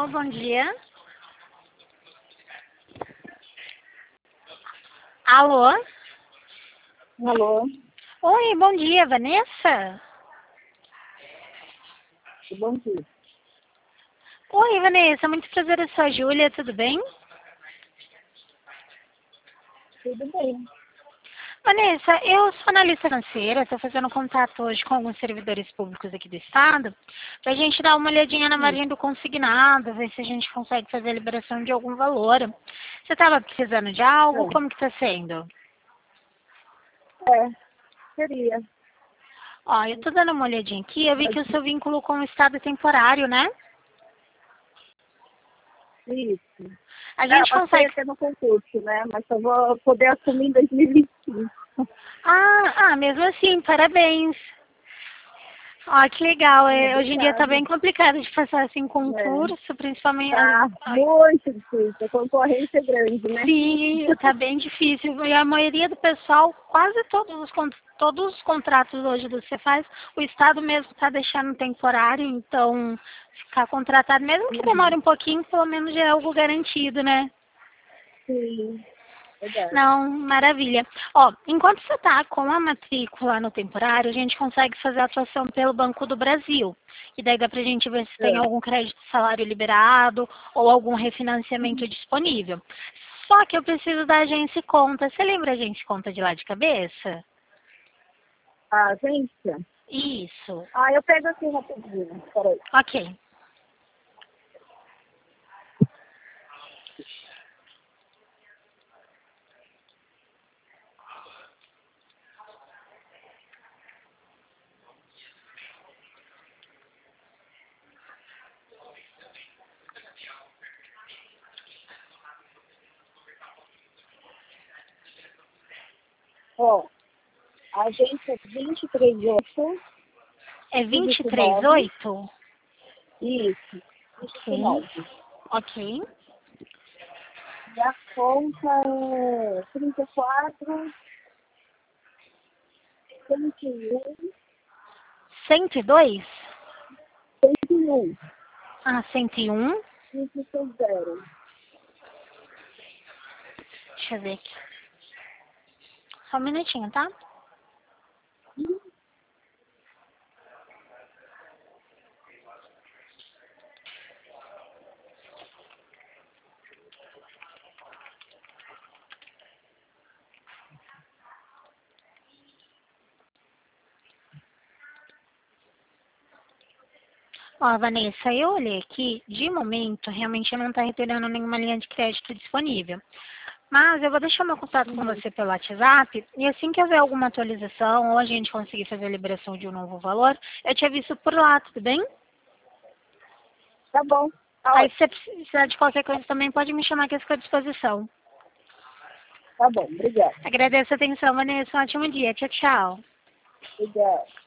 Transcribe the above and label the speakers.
Speaker 1: Alô, bom dia. Alô?
Speaker 2: Alô,
Speaker 1: Oi, bom dia, Vanessa?
Speaker 2: bom dia.
Speaker 1: Oi, Vanessa, muito prazer, eu sou a Júlia, tudo bem?
Speaker 2: Tudo bem?
Speaker 1: Vanessa, eu sou analista financeira, estou fazendo contato hoje com alguns servidores públicos aqui do estado, para a gente dar uma olhadinha na margem do consignado, ver se a gente consegue fazer a liberação de algum valor. Você estava precisando de algo? Como que está sendo?
Speaker 2: Seria.
Speaker 1: Ó, eu estou dando uma olhadinha aqui, eu vi que o seu vínculo com o estado é temporário, né?
Speaker 2: Isso.
Speaker 1: A gente
Speaker 2: Eu passei
Speaker 1: consegue...
Speaker 2: até no concurso, né? Mas só vou poder assumir em 2025.
Speaker 1: Mesmo assim, parabéns. Ó, que legal. Hoje em dia tá
Speaker 2: Obrigada.
Speaker 1: bem complicado de passar assim
Speaker 2: É.
Speaker 1: concurso, principalmente.
Speaker 2: Tá muito difícil. A concorrência é grande, né?
Speaker 1: Sim, tá bem difícil. E a maioria do pessoal, quase todos os contratos hoje do Cefaz, o Estado mesmo está deixando temporário, então ficar contratado, mesmo que demore um pouquinho, pelo menos já é algo garantido, né?
Speaker 2: Sim, verdade.
Speaker 1: Não, maravilha. Ó, enquanto você está com a matrícula no temporário, a gente consegue fazer a atuação pelo Banco do Brasil. E daí dá pra gente ver se tem algum crédito de salário liberado ou algum refinanciamento disponível. Só que eu preciso da agência e conta. Você lembra a agência e conta de lá de cabeça?
Speaker 2: A agência?
Speaker 1: Isso.
Speaker 2: Eu pego aqui rapidinho. Peraí.
Speaker 1: Ok.
Speaker 2: Ó, a agência é 238,
Speaker 1: É
Speaker 2: dígito 9.
Speaker 1: 238?
Speaker 2: Isso, dígito
Speaker 1: Ok.
Speaker 2: 9.
Speaker 1: Ok.
Speaker 2: E a conta é 34, 101,
Speaker 1: 102?
Speaker 2: 101,
Speaker 1: 101.
Speaker 2: dígito 0.
Speaker 1: Deixa eu ver aqui. Só um minutinho, tá? Ó, Vanessa, eu olhei aqui, de momento, realmente não está retirando nenhuma linha de crédito disponível. Mas eu vou deixar meu contato com você pelo WhatsApp e assim que houver alguma atualização ou a gente conseguir fazer a liberação de um novo valor, eu te aviso por lá, tudo bem?
Speaker 2: Tá bom, tá
Speaker 1: Aí se
Speaker 2: ótimo.
Speaker 1: você precisar de qualquer coisa também pode me chamar que eu fico à disposição.
Speaker 2: Tá bom, obrigada.
Speaker 1: Agradeço a atenção, Vanessa. Um ótimo dia. Tchau, tchau.
Speaker 2: Obrigada.